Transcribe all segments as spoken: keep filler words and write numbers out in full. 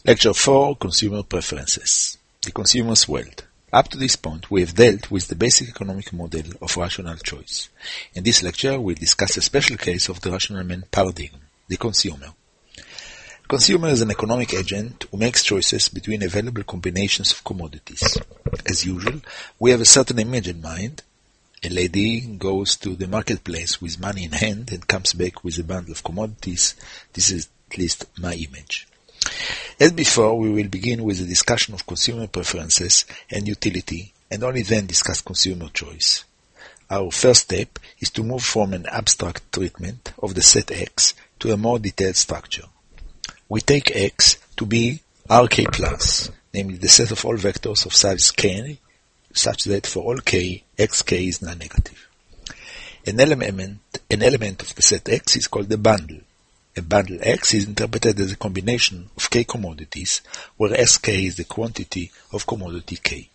Lecture four, Consumer Preferences. The consumer's world. Up to this point, we have dealt with the basic economic model of rational choice. In this lecture, we'll discuss a special case of the rational man paradigm, the consumer. The consumer is an economic agent who makes choices between available combinations of commodities. As usual, we have a certain image in mind. A lady goes to the marketplace with money in hand and comes back with a bundle of commodities. This is at least my image. As before, we will begin with a discussion of consumer preferences and utility, and only then discuss consumer choice. Our first step is to move from an abstract treatment of the set X to a more detailed structure. We take X to be R K plus, namely the set of all vectors of size k, such that for all k, xk is non-negative. An element, an element of the set X is called the bundle. A bundle X is interpreted as a combination of k commodities, where Sk is the quantity of commodity k.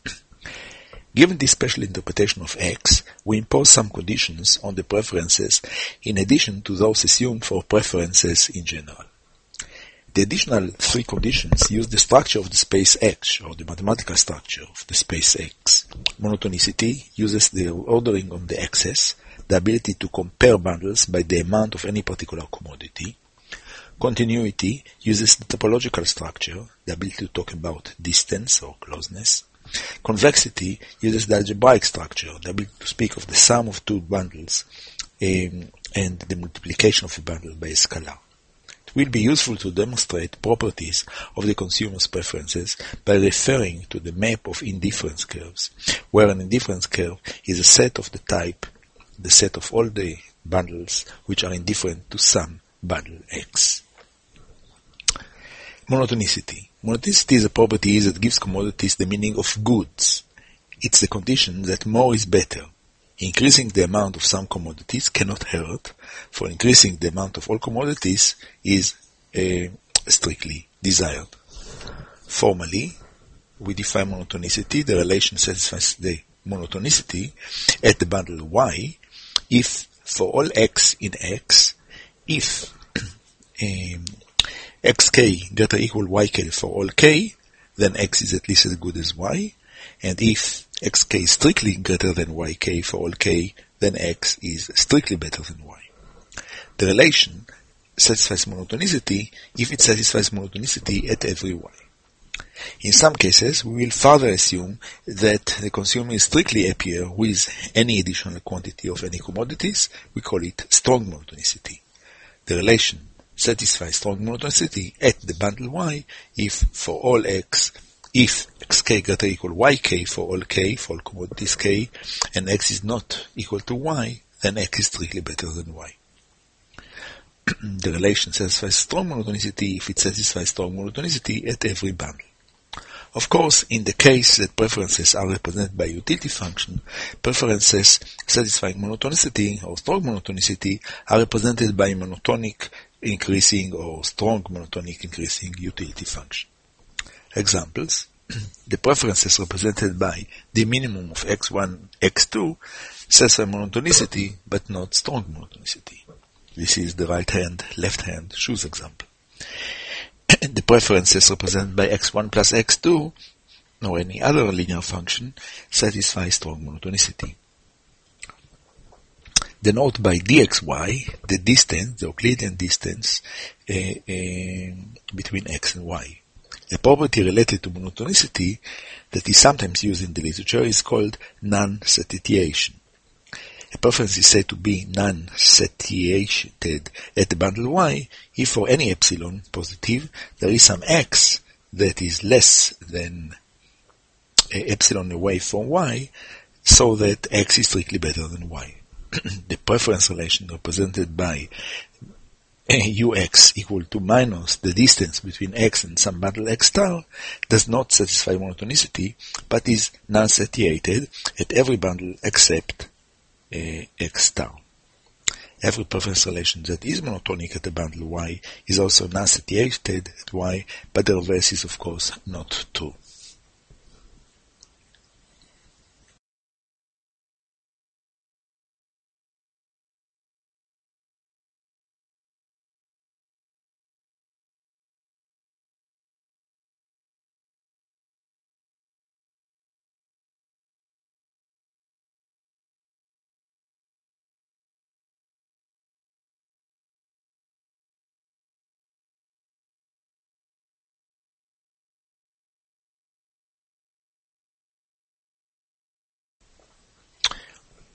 Given this special interpretation of X, we impose some conditions on the preferences in addition to those assumed for preferences in general. The additional three conditions use the structure of the space X, or the mathematical structure of the space X. Monotonicity uses the ordering on the axis, the ability to compare bundles by the amount of any particular commodity. Continuity uses the topological structure, the ability to talk about distance or closeness. Convexity uses the algebraic structure, the ability to speak of the sum of two bundles um, and the multiplication of a bundle by a scalar. It will be useful to demonstrate properties of the consumer's preferences by referring to the map of indifference curves, where an indifference curve is a set of the type the set of all the bundles which are indifferent to some bundle X. Monotonicity. Monotonicity is a property that gives commodities the meaning of goods. It's the condition that more is better. Increasing the amount of some commodities cannot hurt, for increasing the amount of all commodities is uh, strictly desired. Formally, we define monotonicity. The relation satisfies the monotonicity at the bundle Y if for all X in X, if um, Xk greater equal Yk for all K, then X is at least as good as Y, and if Xk is strictly greater than Yk for all K, then X is strictly better than Y. The relation satisfies monotonicity if it satisfies monotonicity at every Y. In some cases, we will further assume that the consumer is strictly happier with any additional quantity of any commodities. We call it strong monotonicity. The relation satisfies strong monotonicity at the bundle Y if for all X, if Xk greater equal Yk for all K, for all commodities K, and X is not equal to Y, then X is strictly better than Y. The relation satisfies strong monotonicity if it satisfies strong monotonicity at every bundle. Of course, in the case that preferences are represented by a utility function, preferences satisfying monotonicity or strong monotonicity are represented by a monotonic increasing or strong monotonic increasing utility function. Examples: the preferences represented by the minimum of x one, x two satisfy monotonicity but not strong monotonicity. This is the right hand, left hand shoes example. The preferences represented by x one plus x two, or any other linear function, satisfy strong monotonicity. Denote by dxy the distance, the Euclidean distance uh, uh, between x and y. A property related to monotonicity that is sometimes used in the literature is called non-satiation. A preference is said to be non-satiated at the bundle Y if for any epsilon positive there is some X that is less than epsilon away from Y, so that X is strictly better than Y. The preference relation represented by Ux equal to minus the distance between X and some bundle X star does not satisfy monotonicity, but is non-satiated at every bundle except Uh, X star. Every preference relation that is monotonic at the bundle Y is also non-satiated at Y, but the reverse is of course not true.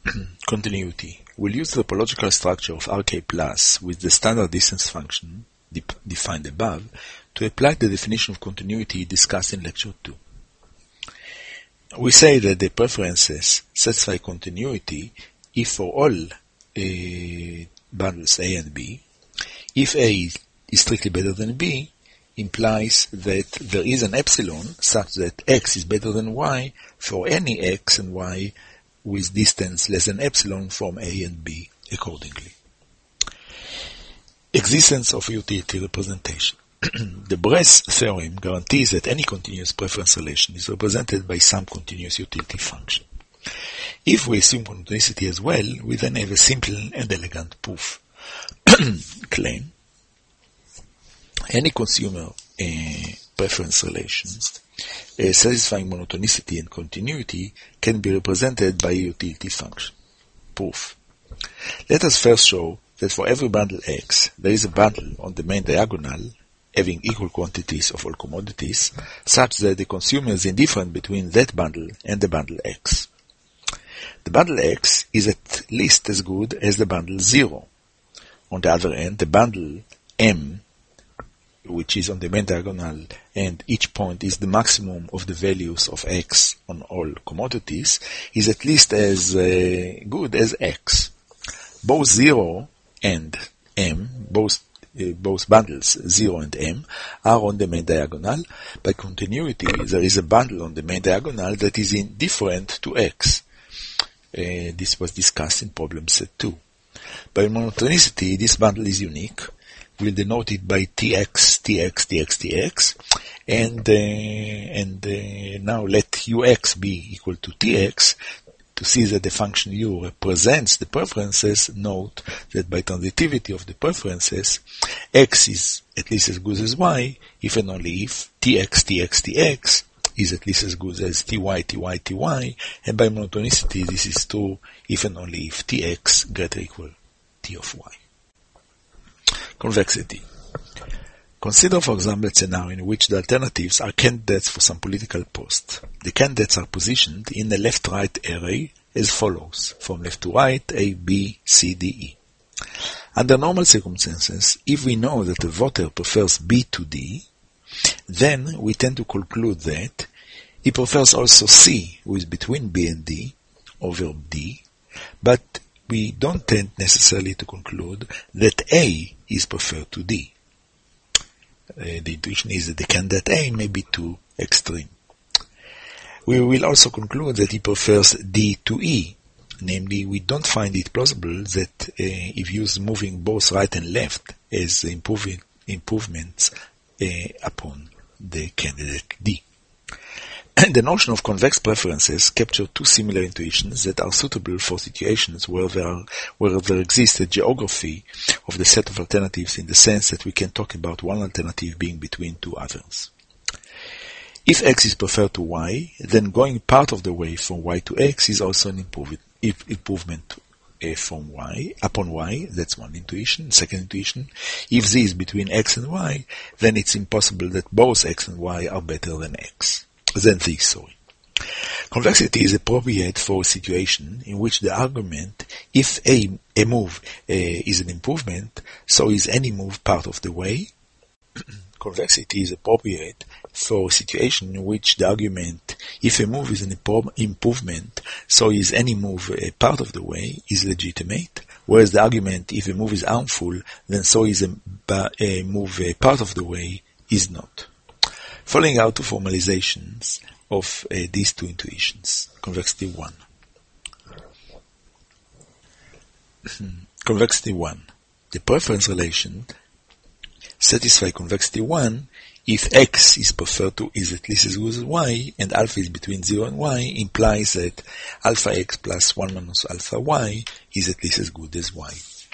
continuity. We'll use the topological structure of R K plus with the standard distance function de- defined above to apply the definition of continuity discussed in lecture two. We say that the preferences satisfy continuity if for all uh, bundles A and B, if A is strictly better than B, implies that there is an epsilon such that X is better than Y for any X and Y with distance less than epsilon from A and B accordingly. Existence of utility representation. The Bress theorem guarantees that any continuous preference relation is represented by some continuous utility function. If we assume continuity as well, we then have a simple and elegant proof. Claim: any consumer uh, preference relation uh, satisfying monotonicity and continuity can be represented by a utility function. Proof: let us first show that for every bundle X, there is a bundle on the main diagonal having equal quantities of all commodities, such that the consumer is indifferent between that bundle and the bundle X. The bundle X is at least as good as the bundle zero. On the other hand, the bundle M, which is on the main diagonal, and each point is the maximum of the values of X on all commodities, is at least as uh, good as X. Both zero and M, both uh, both bundles zero and M, are on the main diagonal. By continuity, there is a bundle on the main diagonal that is indifferent to X. Uh, this was discussed in problem set two. By monotonicity, this bundle is unique. We'll denote it by Tx, Tx, Tx, Tx, and uh, and uh, now let Ux be equal to Tx. To see that the function U represents the preferences, note that by transitivity of the preferences, X is at least as good as Y, if and only if Tx, Tx, Tx is at least as good as Ty, Ty, Ty, and by monotonicity this is true if and only if Tx greater or equal T of Y. Convexity. Consider, for example, a scenario in which the alternatives are candidates for some political post. The candidates are positioned in a left-right array as follows, from left to right, A, B, C, D, E. Under normal circumstances, if we know that the voter prefers B to D, then we tend to conclude that he prefers also C, who is between B and D, over D, but we don't tend necessarily to conclude that A is preferred to D. Uh, the intuition is that the candidate A may be too extreme. We will also conclude that he prefers D to E. Namely, we don't find it plausible that uh, if used moving both right and left as improving, improvements uh, upon the candidate D. The notion of convex preferences capture two similar intuitions that are suitable for situations where there, are, where there exists a geography of the set of alternatives in the sense that we can talk about one alternative being between two others. If X is preferred to Y, then going part of the way from Y to X is also an improvement, improvement uh, from Y upon Y. That's one intuition. Second intuition, if Z is between X and Y, then it's impossible that both X and Y are better than X. Than this, sorry. Convexity is appropriate for a situation in which the argument, if a, a move uh, is an improvement, so is any move part of the way. Convexity is appropriate for a situation in which the argument, if a move is an improvement, so is any move a part of the way, is legitimate, whereas the argument, if a move is harmful, then so is a, a move a part of the way, is not. Following out two formalizations of uh, these two intuitions. Convexity one. Convexity one. The preference relation satisfies convexity one if X is preferred to is at least as good as Y and alpha is between zero and Y, implies that alpha X plus one minus alpha Y is at least as good as Y.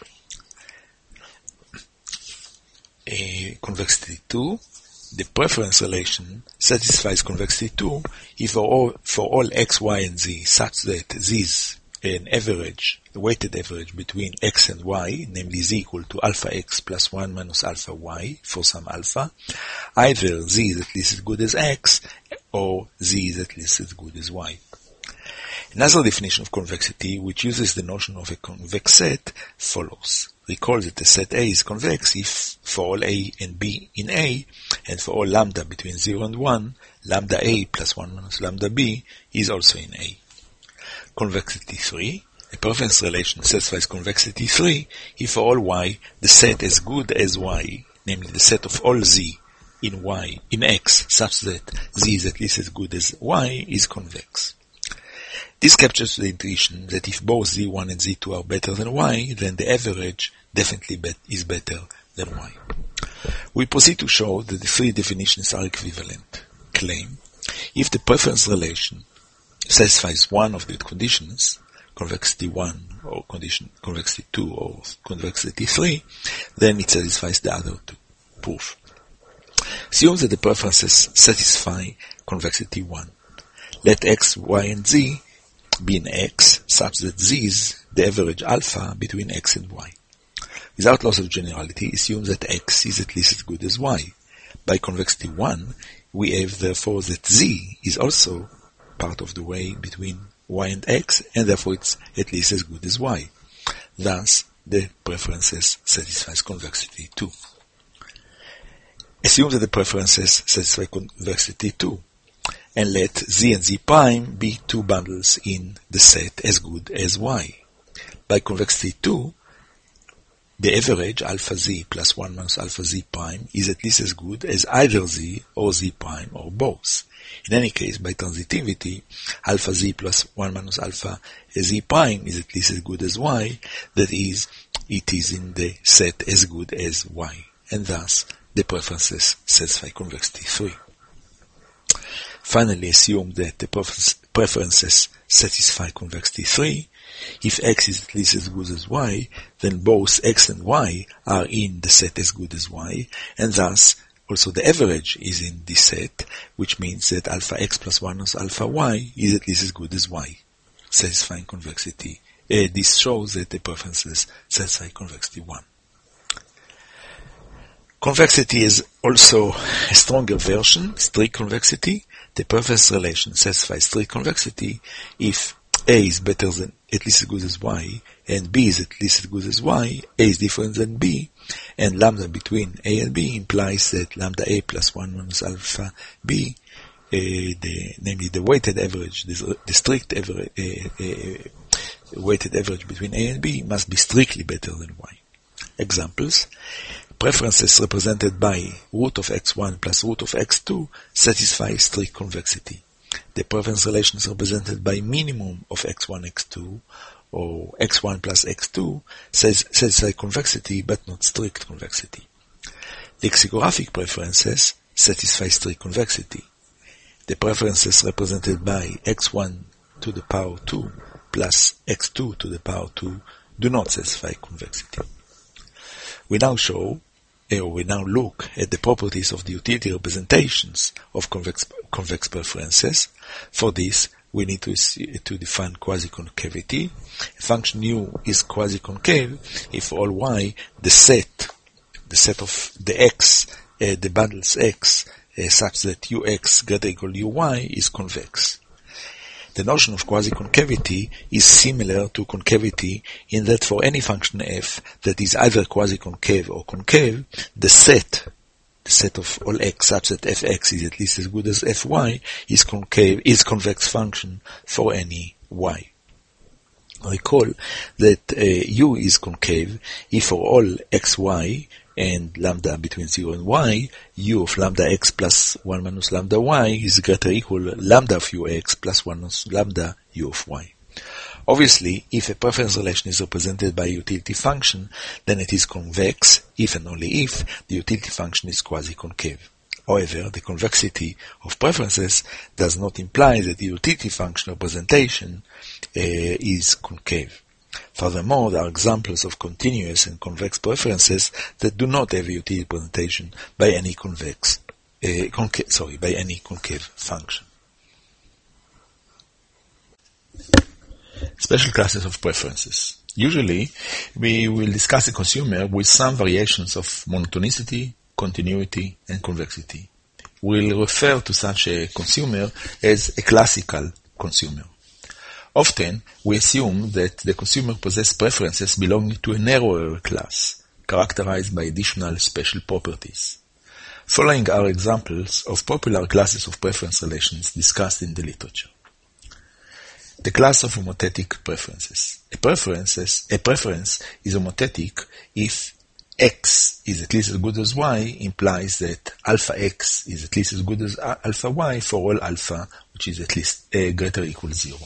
Uh, convexity two. The preference relation satisfies convexity two if for all, for all x, y, and z such that z is an average, a weighted average between x and y, namely z equal to alpha x plus one minus alpha y for some alpha, either z is at least as good as x or z is at least as good as y. Another definition of convexity, which uses the notion of a convex set, follows. Recall that the set A is convex if for all A and B in A, and for all lambda between zero and one, lambda A plus one minus lambda B is also in A. Convexity three. A preference relation satisfies convexity three if for all Y, the set as good as Y, namely the set of all Z in Y, in X, such that Z is at least as good as Y, is convex. This captures the intuition that if both Z one and Z two are better than Y, then the average definitely bet is better than Y. We proceed to show that the three definitions are equivalent. Claim: if the preference relation satisfies one of the conditions, convexity one or condition convexity two or convexity three, then it satisfies the other two. Proof: assume that the preferences satisfy convexity one. Let X, Y, and Z be in X such that Z is the average alpha between X and Y. Without loss of generality, assume that X is at least as good as Y. By convexity one, we have therefore that Z is also part of the way between Y and X, and therefore it's at least as good as Y. Thus, the preferences satisfies convexity two. Assume that the preferences satisfy convexity two, and let Z and Z prime be two bundles in the set as good as Y. By convexity two, the average alpha Z plus one minus alpha Z prime is at least as good as either Z or Z prime or both. In any case, by transitivity, alpha Z plus one minus alpha Z prime is at least as good as Y, that is, it is in the set as good as Y, and thus the preferences satisfy convexity three. Finally, assume that the preferences satisfy convexity three. If X is at least as good as Y, then both X and Y are in the set as good as Y, and thus also the average is in this set, which means that alpha X plus one minus alpha Y is at least as good as Y, satisfying convexity. Uh, this shows that the preferences satisfy convexity one. Convexity is also a stronger version, strict convexity. The preference relation satisfies strict convexity if A is better than, at least as good as Y, and B is at least as good as Y, A is different than B, and lambda between A and B implies that lambda A plus one minus alpha B, uh, the, namely the weighted average, the, the strict average, uh, uh, weighted average between A and B must be strictly better than Y. Examples: preferences represented by root of x one plus root of x two satisfy strict convexity. The preference relation is represented by minimum of x one, x two, or x one plus x two satisfy convexity but not strict convexity. Lexicographic preferences satisfy strict convexity. The preferences represented by x one to the power two plus x two to the power two do not satisfy convexity. We now show, or we now look at the properties of the utility representations of convex, convex preferences. For this, we need to, to define quasi-concavity. A function u is quasi-concave if for all y, the set, the set of the x, uh, the bundles x, uh, such that ux greater equal uy is convex. The notion of quasi-concavity is similar to concavity in that for any function f that is either quasi-concave or concave, the set, the set of all x such that fx is at least as good as fy, is concave, is convex function for any y. Recall that uh, u is concave if for all xy and lambda between zero and y, u of lambda x plus one minus lambda y is greater or equal lambda of ux plus one minus lambda u of y. Obviously, if a preference relation is represented by a utility function, then it is convex if and only if the utility function is quasi-concave. However, the convexity of preferences does not imply that the utility function representation uh, is concave. Furthermore, there are examples of continuous and convex preferences that do not have a utility representation by any convex, uh, conca- sorry, by any concave function. Special classes of preferences. Usually, we will discuss a consumer with some variations of monotonicity, continuity, and convexity. We'll refer to such a consumer as a classical consumer. Often, we assume that the consumer possesses preferences belonging to a narrower class, characterized by additional special properties. Following are examples of popular classes of preference relations discussed in the literature. The class of homothetic preferences. A, preferences, a preference is homothetic if X is at least as good as Y implies that alpha X is at least as good as alpha Y for all alpha which is at least uh, greater or equal zero.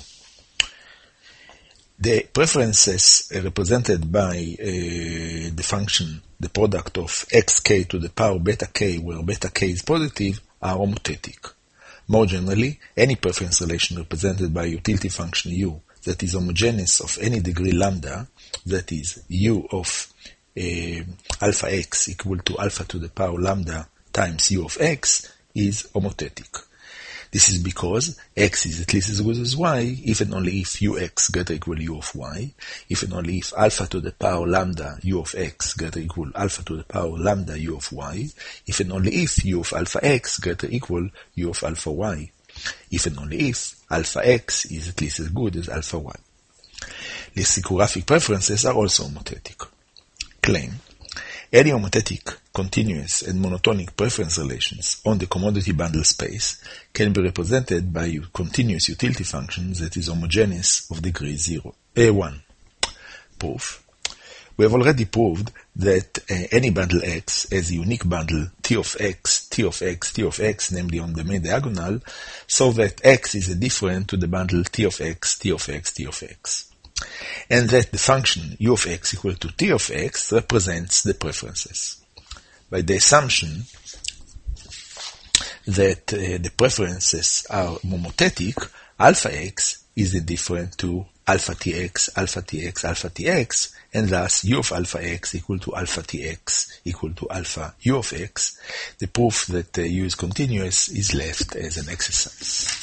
The preferences uh, represented by uh, the function, the product of xk to the power beta k, where beta k is positive, are homothetic. More generally, any preference relation represented by a utility function u that is homogeneous of any degree lambda, that is u of uh, alpha x equal to alpha to the power lambda times u of x, is homothetic. This is because x is at least as good as y if and only if ux greater equal u of y, if and only if alpha to the power lambda u of x greater equal alpha to the power lambda u of y, if and only if u of alpha x greater equal u of alpha y, if and only if alpha x is at least as good as alpha y. Lexicographic preferences are also homothetic. Claim: any homothetic, continuous, and monotonic preference relations on the commodity bundle space can be represented by a continuous utility function that is homogeneous of degree zero, A one. Proof: we have already proved that uh, any bundle X has a unique bundle T of X, T of X, T of X, namely on the main diagonal, so that X is different to the bundle T of X, T of X, T of X. And that the function u of x equal to t of x represents the preferences. By the assumption that uh, the preferences are homothetic, alpha x is indifferent to alpha tx, alpha tx, alpha tx, and thus u of alpha x equal to alpha tx equal to alpha u of x. The proof that uh, u is continuous is left as an exercise.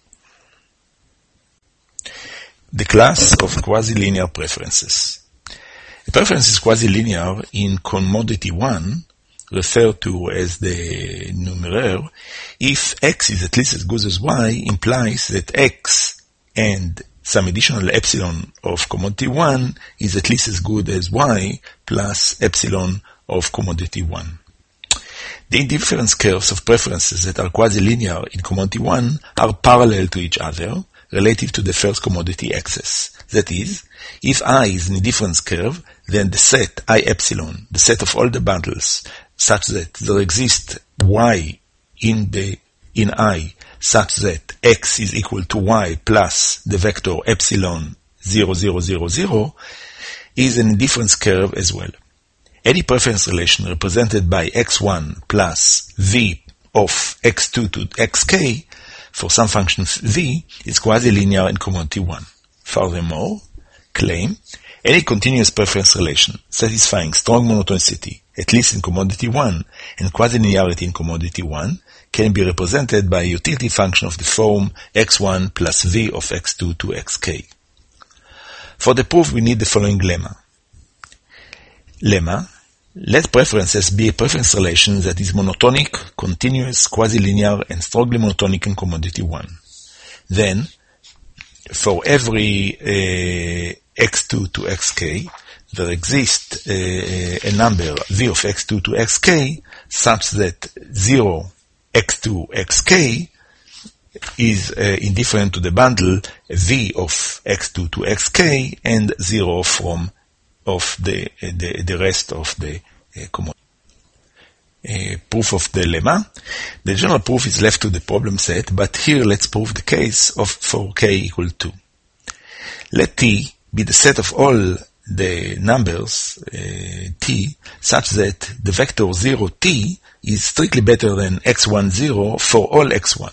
The class of quasi-linear preferences. A preference is quasi-linear in commodity one, referred to as the numeraire, if x is at least as good as y implies that x and some additional epsilon of commodity one is at least as good as y plus epsilon of commodity one. The indifference curves of preferences that are quasi-linear in commodity one are parallel to each other, relative to the first commodity axis. That is, if I is an indifference curve, then the set I epsilon, the set of all the bundles, such that there exists y in the in I, such that x is equal to y plus the vector epsilon zero, zero, zero, zero, is an indifference curve as well. Any preference relation represented by x one plus v of x two to xk for some function v is quasi-linear in commodity one. Furthermore, claim: any continuous preference relation satisfying strong monotonicity, at least in commodity one, and quasi-linearity in commodity one, can be represented by a utility function of the form x one plus v of x two to xk. For the proof, we need the following lemma. Lemma: let preferences be a preference relation that is monotonic, continuous, quasi-linear, and strongly monotonic in commodity one. Then, for every uh, x two to xk, there exists uh, a number v of x two to xk such that zero x two xk is uh, indifferent to the bundle v of x two to xk and zero from of the, the, the rest of the uh, commodity. Uh, proof of the lemma. The general proof is left to the problem set, but here let's prove the case of for k equal to. Let t be the set of all the numbers uh, t such that the vector zero t is strictly better than x one zero for all x one.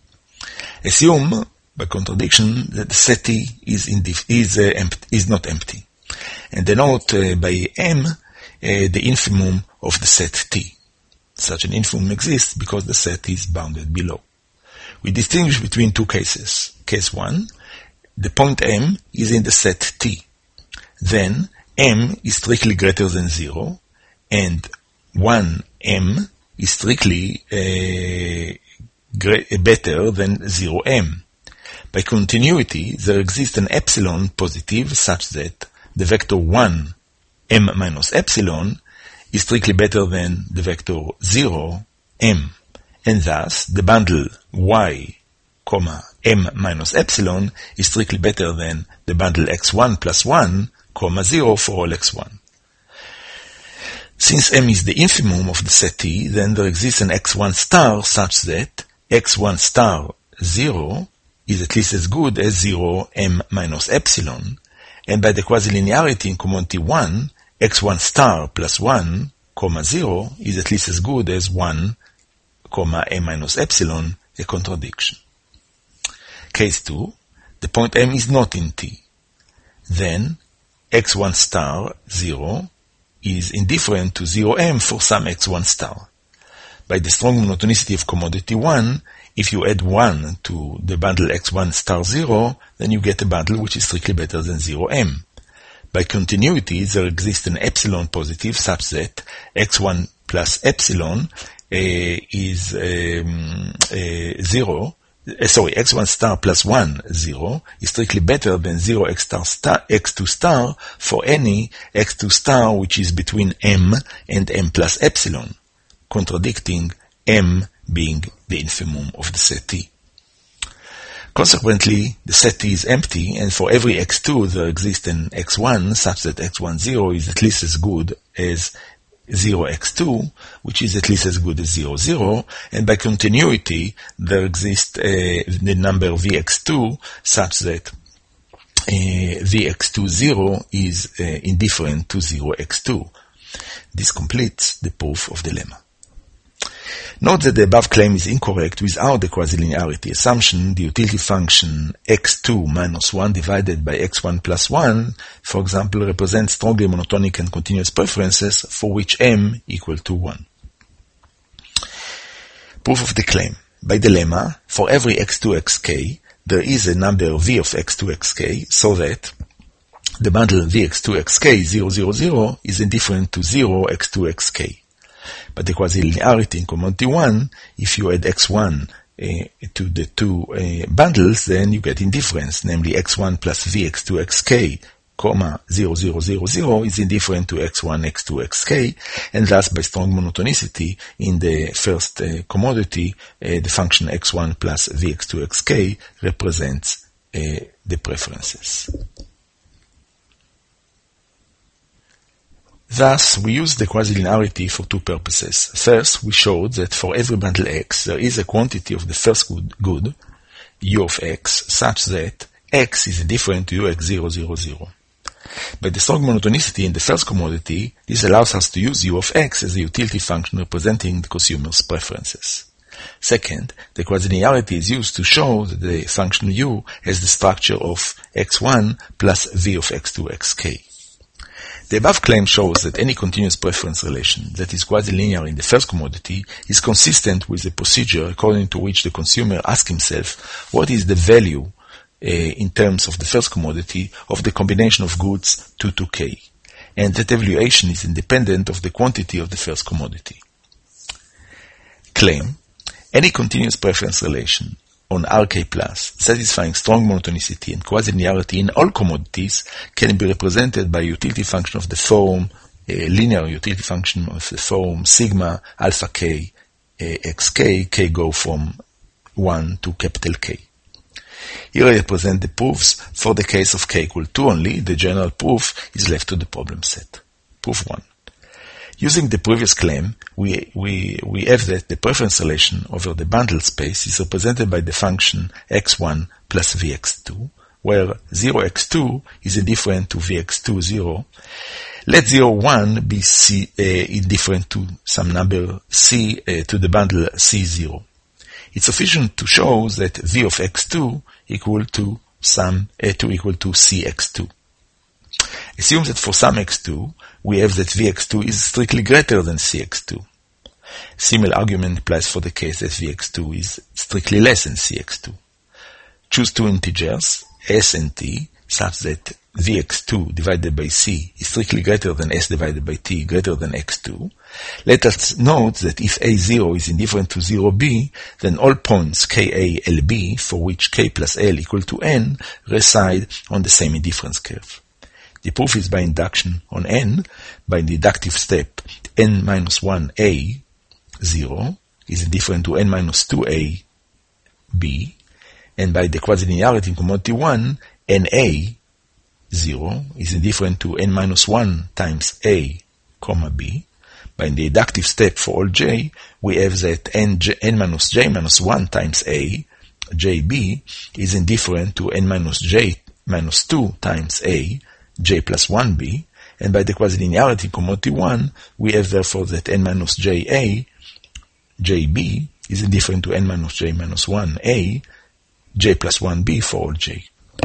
Assume, by contradiction, that the set t is, indif- is, uh, empt- is not empty, and denote uh, by m uh, the infimum of the set t. Such an infimum exists because the set is bounded below. We distinguish between two cases. Case one, the point m is in the set t. Then m is strictly greater than zero, and one m is strictly uh, great, better than zero m. By continuity, there exists an epsilon positive such that the vector one, m minus epsilon, is strictly better than the vector zero, m, and thus the bundle y, comma, m minus epsilon is strictly better than the bundle x one plus one, comma, zero for all x one. Since m is the infimum of the set T, then there exists an x one star such that x one star zero is at least as good as zero m minus epsilon, and by the quasi-linearity in commodity one, x one star plus one, comma, zero is at least as good as one, comma, m minus epsilon, a contradiction. Case two, the point M is not in T. Then x one star zero is indifferent to zero m for some x one star. By the strong monotonicity of commodity one, if you add one to the bundle x one star zero, then you get a bundle which is strictly better than zero m. By continuity, there exists an epsilon positive such that x one plus epsilon uh, is um, uh, zero. Uh, sorry, x one star plus one, zero, is strictly better than zero x star, star x two star for any x two star which is between m and m plus epsilon, contradicting m being the infimum of the set T. Consequently, the set T is empty, and for every x two there exists an x one such that x one zero is at least as good as zero x two, which is at least as good as zero zero, and by continuity there exists uh, the number v x two such that uh, v x two zero is uh, indifferent to zero x two. This completes the proof of the lemma. Note that the above claim is incorrect without the quasi-linearity assumption. The utility function x two minus one divided by x one plus one, for example, represents strongly monotonic and continuous preferences for which m equal to one. Proof of the claim. By the lemma, for every x two x k, there is a number v of x two x k, so that the bundle v x two x k zero zero zero is indifferent to zero x two x k. But the quasi-linearity in commodity one, if you add x one uh, to the two uh, bundles, then you get indifference, namely x one plus v x two x k, comma, zero zero zero zero is indifferent to x one x two x k, and thus by strong monotonicity in the first uh, commodity, uh, the function x one plus v x two x k represents uh, the preferences. Thus, we use the quasi-linearity for two purposes. First, we showed that for every bundle X, there is a quantity of the first good, good, u of x, such that x is indifferent to ux zero zero zero. By the strong monotonicity in the first commodity, this allows us to use u of x as a utility function representing the consumer's preferences. Second, the quasi-linearity is used to show that the function u has the structure of x one plus v of x two x k. The above claim shows that any continuous preference relation that is quasi-linear in the first commodity is consistent with the procedure according to which the consumer asks himself what is the value uh, in terms of the first commodity of the combination of goods two to k, and that evaluation is independent of the quantity of the first commodity. Claim: any continuous preference relation on R K plus, satisfying strong monotonicity and quasi-linearity in all commodities, can be represented by a utility function of the form, a linear utility function of the form sigma alpha k uh, xk, k go from one to capital K. Here I represent the proofs for the case of k equal two only. The general proof is left to the problem set. Proof one. Using the previous claim, we, we, we have that the preference relation over the bundle space is represented by the function x one plus v x two, where zero x two is indifferent to v x two zero. Let zero one be c, uh, indifferent to some number c uh, to the bundle c zero. It's sufficient to show that v of x two equal to some uh, to equal to c x two. Assume that for some x two, we have that v x two is strictly greater than c x two. Similar argument applies for the case that v x two is strictly less than c x two. Choose two integers, s and t, such that v x two divided by c is strictly greater than s divided by t greater than x two, Let us note that if A zero is indifferent to zero b, then all points K A L B, for which K plus L equal to N, reside on the same indifference curve. The proof is by induction on N, by the deductive step N minus one A zero is indifferent to N minus two A B, and by the quasi-linearity in commodity one, N A zero is indifferent to N minus one times A, comma B. By the deductive step for all J, we have that N, J, N minus J minus one times A, J B, is indifferent to N minus J minus two times A, J plus one B, and by the quasi-linearity in commodity one, we have therefore that N minus J A, J B, is indifferent to N minus J minus one A, J plus one B for all J.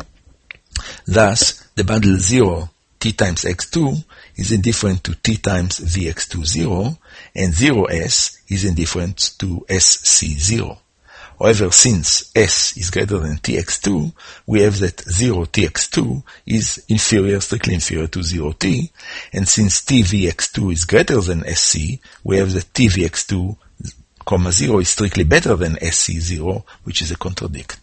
Thus, the bundle zero T times X two is indifferent to T times V X two zero, and zero S is indifferent to S C zero. However, since S is greater than T X two, we have that zero T X two is inferior, strictly inferior to zero T, and since T V X two is greater than S C, we have that T V X two, comma zero is strictly better than S C zero, which is a contradict.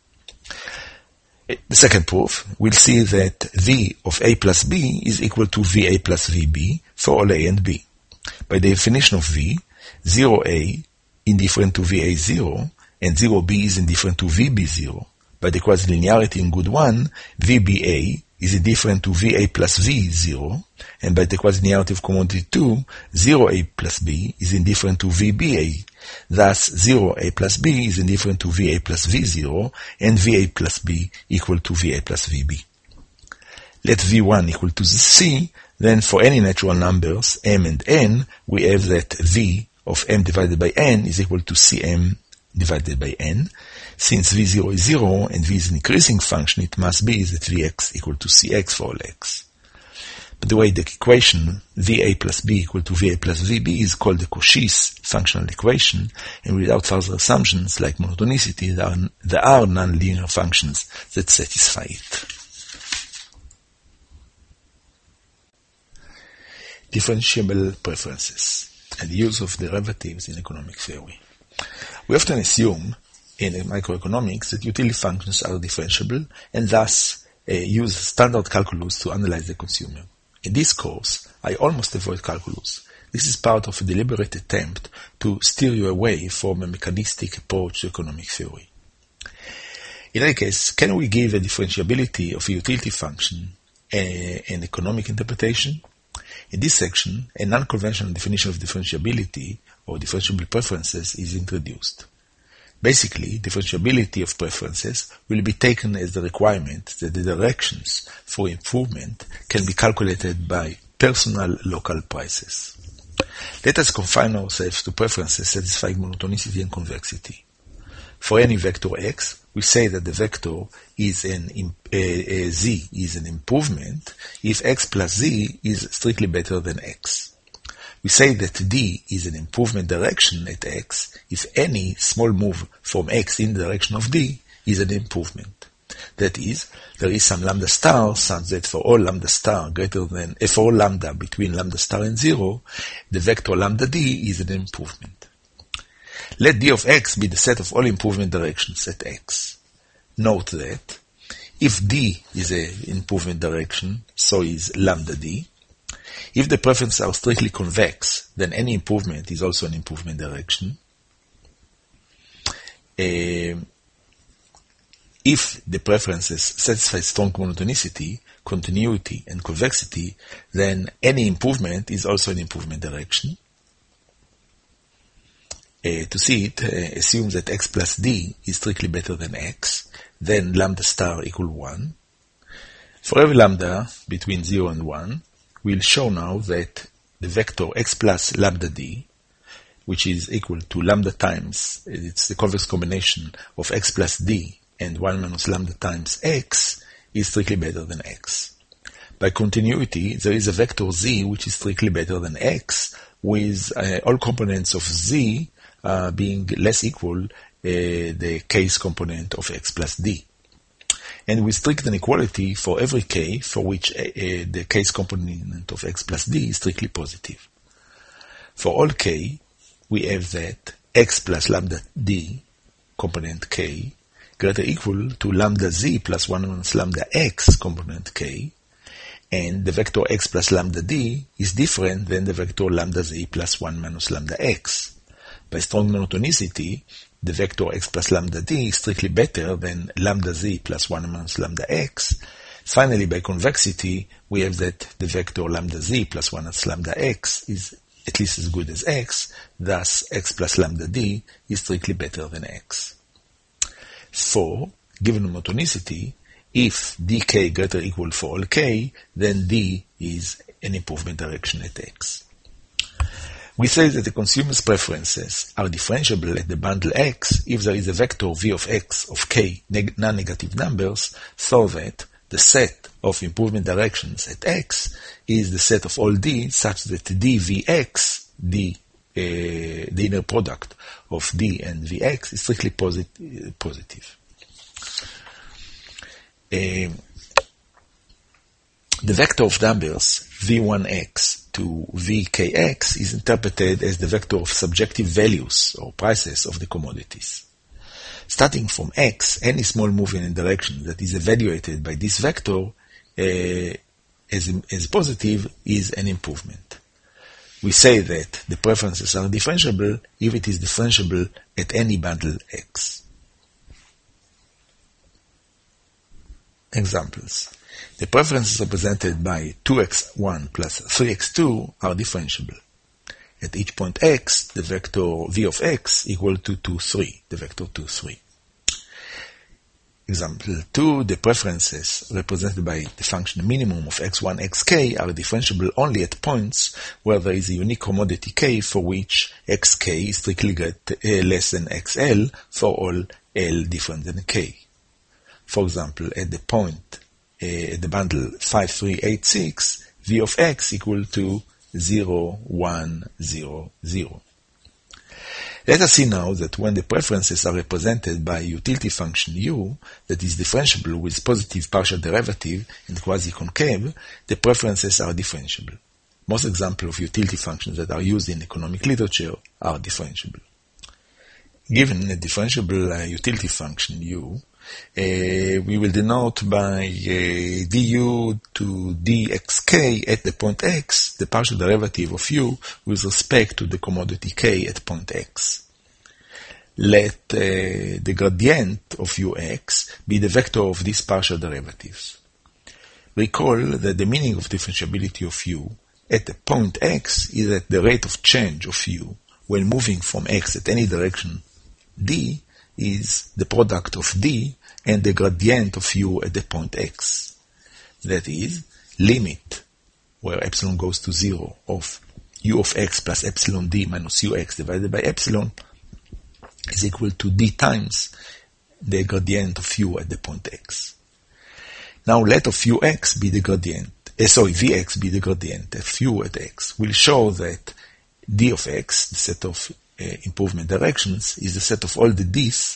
The second proof, we'll see that V of A plus B is equal to V A plus V B for all A and B. By the definition of V, zero A indifferent to V A zero, and zero B is indifferent to V B zero. By the quasi-linearity in good one, V B A is indifferent to V A plus V zero, and by the quasi-linearity of commodity two, zero A plus B is indifferent to V B A. Thus, zero A plus B is indifferent to V A plus V zero, and V A plus B equal to V A plus V B. Let V one equal to C, then for any natural numbers, M and N, we have that V of M divided by N is equal to C M divided by N. Since V zero is zero and V is an increasing function, it must be that Vx equal to Cx for all x. By the way, the equation V A plus B equal to V A plus V B is called the Cauchy's functional equation, and without further assumptions like monotonicity, there are, there are nonlinear functions that satisfy it. Differentiable preferences and the use of derivatives in economic theory. We often assume in microeconomics that utility functions are differentiable and thus uh, use standard calculus to analyze the consumer. In this course, I almost avoid calculus. This is part of a deliberate attempt to steer you away from a mechanistic approach to economic theory. In any case, can we give a differentiability of a utility function a, an economic interpretation? In this section, a non-conventional definition of differentiability or differentiable preferences is introduced. Basically, differentiability of preferences will be taken as the requirement that the directions for improvement can be calculated by personal local prices. Let us confine ourselves to preferences satisfying monotonicity and convexity. For any vector x, we say that the vector is an uh, uh, z is an improvement if x plus z is strictly better than x. We say that d is an improvement direction at x if any small move from x in the direction of d is an improvement. That is, there is some lambda star such that for all lambda star greater than, uh, for all lambda between lambda star and zero, the vector lambda d is an improvement. Let d of x be the set of all improvement directions at x. Note that if d is an improvement direction, so is lambda d. If the preferences are strictly convex, then any improvement is also an improvement direction. Uh, if the preferences satisfy strong monotonicity, continuity, and convexity, then any improvement is also an improvement direction. Uh, to see it, uh, assume that x plus d is strictly better than x, then lambda star equal one. For every lambda between zero and one, we'll show now that the vector x plus lambda d, which is equal to lambda times, it's the convex combination of x plus d and one minus lambda times x, is strictly better than x. By continuity, there is a vector z which is strictly better than x, with uh, all components of z uh, being less equal uh, the case component of x plus d. And with strict inequality for every k for which uh, uh, the case component of x plus d is strictly positive. For all k, we have that x plus lambda d, component k, greater or equal to lambda z plus one minus lambda x, component k, and the vector x plus lambda d is different than the vector lambda z plus one minus lambda x. By strong monotonicity, the vector x plus lambda d is strictly better than lambda z plus one minus lambda x. Finally, by convexity, we have that the vector lambda z plus one minus lambda x is at least as good as x, thus x plus lambda d is strictly better than x. four. Given monotonicity, if dk greater or equal for all k, then d is an improvement direction at x. We say that the consumer's preferences are differentiable at the bundle x if there is a vector v of x of k non-negative numbers, so that the set of improvement directions at x is the set of all d such that dvx, d, uh, the inner product of d and vx, is strictly posit- positive. Uh, the vector of numbers v one x to vkx is interpreted as the vector of subjective values or prices of the commodities. Starting from x, any small move in a direction that is evaluated by this vector uh, as, as positive is an improvement. We say that the preferences are differentiable if it is differentiable at any bundle x. Examples. The preferences represented by two x one plus three x two are differentiable. At each point x, the vector v of x equal to two, three, the vector two, three. Example two, the preferences represented by the function minimum of x one, xk are differentiable only at points where there is a unique commodity k for which xk is strictly great, uh, less than xl for all l different than k. For example, at the point, uh, at the bundle five three eight six, v of x equal to zero, one, zero, zero. Let us see now that when the preferences are represented by a utility function u that is differentiable with positive partial derivative and quasi-concave, the preferences are differentiable. Most examples of utility functions that are used in economic literature are differentiable. Given a differentiable uh, utility function u, Uh, we will denote by uh, du to dxk at the point x, the partial derivative of u with respect to the commodity k at point x. Let uh, the gradient of ux be the vector of these partial derivatives. Recall that the meaning of differentiability of u at the point x is that the rate of change of u when moving from x at any direction d is the product of d and the gradient of u at the point x. That is, limit, where epsilon goes to zero, of u of x plus epsilon d minus ux divided by epsilon is equal to d times the gradient of u at the point x. Now let of ux be the gradient, uh, sorry, vx be the gradient of u at x. We'll show that d of x, the set of uh, improvement directions, is the set of all the d's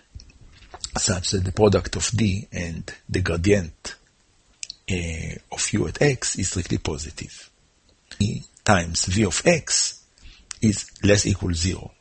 such that the product of d and the gradient uh, of u at x is strictly positive. E times v of x is less equal zero.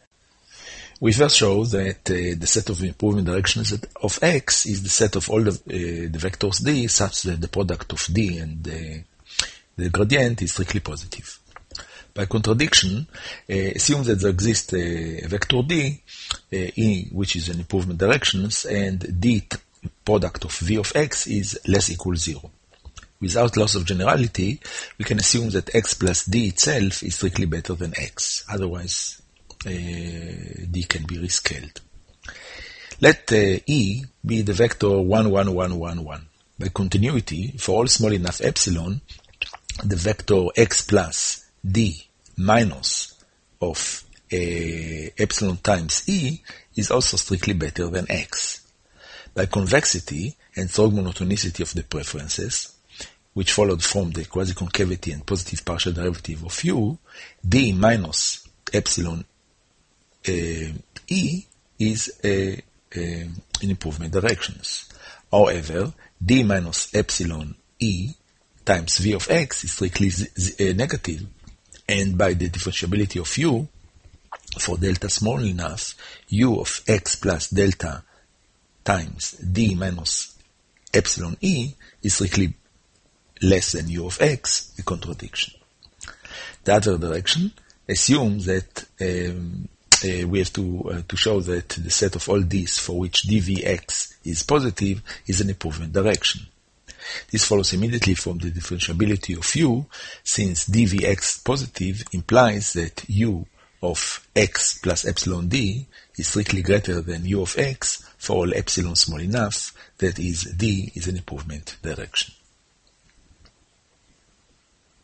We first show that uh, the set of improvement directions of x is the set of all the, uh, the vectors d such that the product of d and uh, the gradient is strictly positive. By contradiction, uh, assume that there exists a, a vector d, uh, e, which is an improvement directions, and d product of v of x is less equal zero. Without loss of generality, we can assume that x plus d itself is strictly better than x. Otherwise, uh, d can be rescaled. Let uh, e be the vector one, one, one, one, one. By continuity, for all small enough epsilon, the vector x plus d minus of uh, epsilon times e is also strictly better than x. By convexity and strong monotonicity of the preferences, which followed from the quasi-concavity and positive partial derivative of u, d minus epsilon uh, e is a, a, in improvement directions. However, d minus epsilon e times v of x is strictly z- z- uh, negative, And by the differentiability of u, for delta small enough, u of x plus delta times d minus epsilon e is strictly less than u of x, a contradiction. The other direction assumes that um, uh, we have to uh, to show that the set of all these for which dvx is positive is an improvement direction. This follows immediately from the differentiability of u, since dvx positive implies that u of x plus epsilon d is strictly greater than u of x for all epsilon small enough, that is, d is an improvement direction.